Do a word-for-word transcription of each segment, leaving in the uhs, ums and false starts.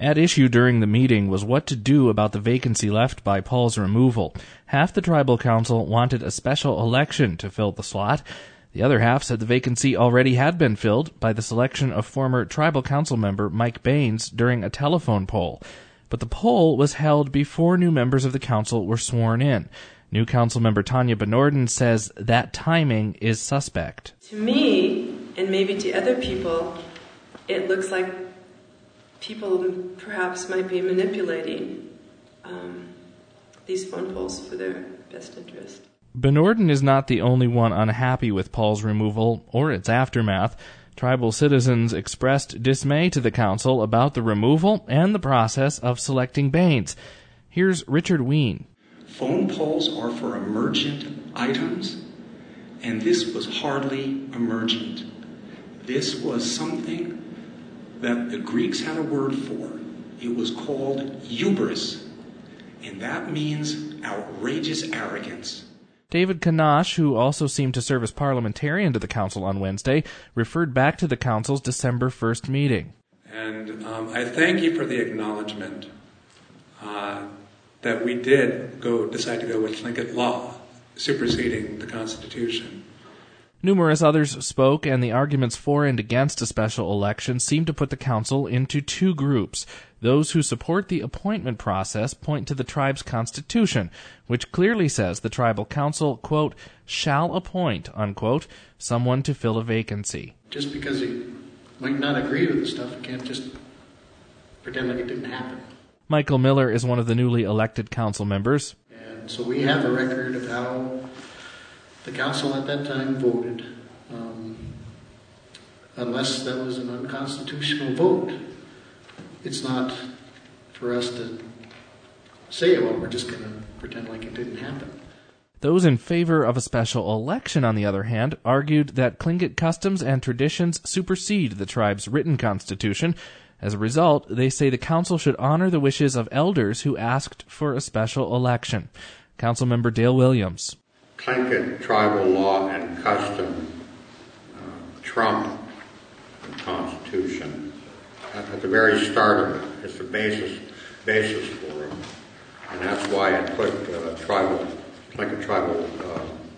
At issue during the meeting was what to do about the vacancy left by Paul's removal. Half the tribal council wanted a special election to fill the slot. The other half said the vacancy already had been filled by the selection of former tribal council member Mike Baines during a telephone poll. But the poll was held before new members of the council were sworn in. New council member Tanya Bnorden says that timing is suspect. To me, and maybe to other people, it looks like people perhaps might be manipulating um, these phone polls for their best interest. Bnorden is not the only one unhappy with Paul's removal or its aftermath. Tribal citizens expressed dismay to the council about the removal and the process of selecting Baines. Here's Richard Ween. Phone polls are for emergent items, and this was hardly emergent. This was something that the Greeks had a word for. It was called hubris, and that means outrageous arrogance. David Kanash, who also seemed to serve as parliamentarian to the council on Wednesday, referred back to the council's December first meeting. And um, I thank you for the acknowledgement uh, that we did go decide to go with Tlingit law, superseding the Constitution. Numerous others spoke, and the arguments for and against a special election seem to put the council into two groups. Those who support the appointment process point to the tribe's constitution, which clearly says the tribal council, quote, shall appoint, unquote, someone to fill a vacancy. Just because you might not agree with the stuff, you can't just pretend like it didn't happen. Michael Miller is one of the newly elected council members. And so we have a record of how the council at that time voted, um, unless that was an unconstitutional vote. It's not for us to say, well, we're just going to pretend like it didn't happen. Those in favor of a special election, on the other hand, argued that Tlingit customs and traditions supersede the tribe's written constitution. As a result, they say the council should honor the wishes of elders who asked for a special election. Councilmember Dale Williams. Tlingit tribal law and custom uh, trump the Constitution. At, at the very start of it, it's the basis basis for it, and that's why I put uh, tribal Tlingit tribal uh,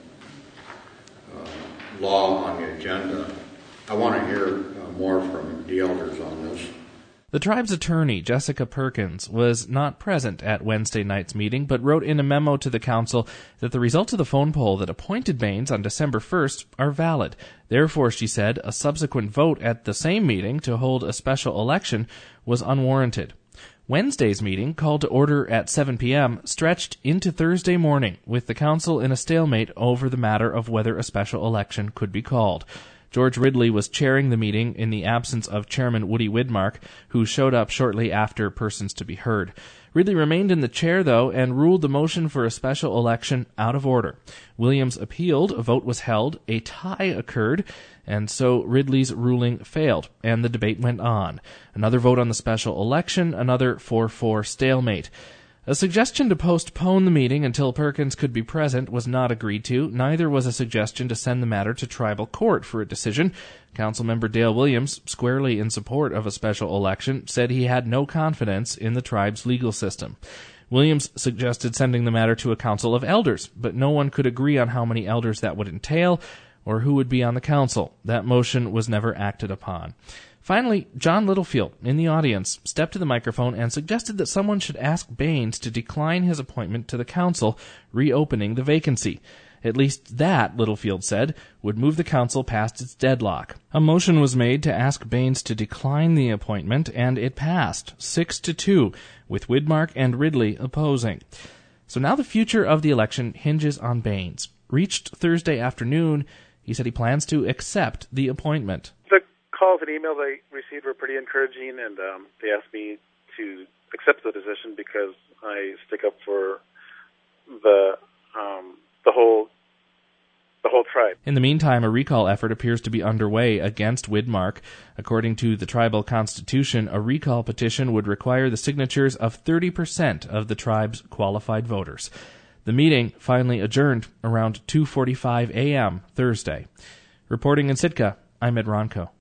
uh, law on the agenda. I want to hear uh, more from the elders on this. The tribe's attorney, Jessica Perkins, was not present at Wednesday night's meeting, but wrote in a memo to the council that the results of the phone poll that appointed Baines on December first are valid. Therefore, she said, a subsequent vote at the same meeting to hold a special election was unwarranted. Wednesday's meeting, called to order at seven p.m., stretched into Thursday morning, with the council in a stalemate over the matter of whether a special election could be called. George Ridley was chairing the meeting in the absence of Chairman Woody Widmark, who showed up shortly after persons to be heard. Ridley remained in the chair, though, and ruled the motion for a special election out of order. Williams appealed, a vote was held, a tie occurred, and so Ridley's ruling failed, and the debate went on. Another vote on the special election, another four four stalemate. A suggestion to postpone the meeting until Perkins could be present was not agreed to. Neither was a suggestion to send the matter to tribal court for a decision. Councilmember Dale Williams, squarely in support of a special election, said he had no confidence in the tribe's legal system. Williams suggested sending the matter to a council of elders, but no one could agree on how many elders that would entail or who would be on the council. That motion was never acted upon. Finally, John Littlefield, in the audience, stepped to the microphone and suggested that someone should ask Baines to decline his appointment to the council, reopening the vacancy. At least that, Littlefield said, would move the council past its deadlock. A motion was made to ask Baines to decline the appointment, and it passed, six to two, with Widmark and Ridley opposing. So now the future of the election hinges on Baines. Reached Thursday afternoon, he said he plans to accept the appointment. Calls and emails I received were pretty encouraging, and um, they asked me to accept the decision because I stick up for the um, the whole the whole tribe. In the meantime, a recall effort appears to be underway against Widmark. According to the tribal constitution, a recall petition would require the signatures of thirty percent of the tribe's qualified voters. The meeting finally adjourned around two forty-five a.m. Thursday. Reporting in Sitka, I'm Ed Ronco.